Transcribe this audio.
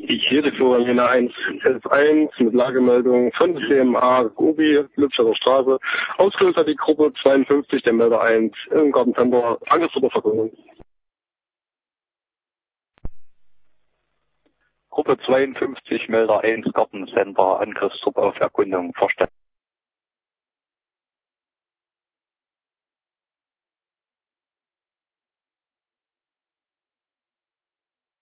Hier die Florian 111 mit Lagemeldung von CMA Gobi, Lübscher Straße. Ausgelöst hat die Gruppe 52, der Melder 1 im Gartencenter. Angriffsgruppe Verkundung. Gruppe 52, Melder 1, Gartencenter, Angriffstruppe auf Erkundung, verstanden.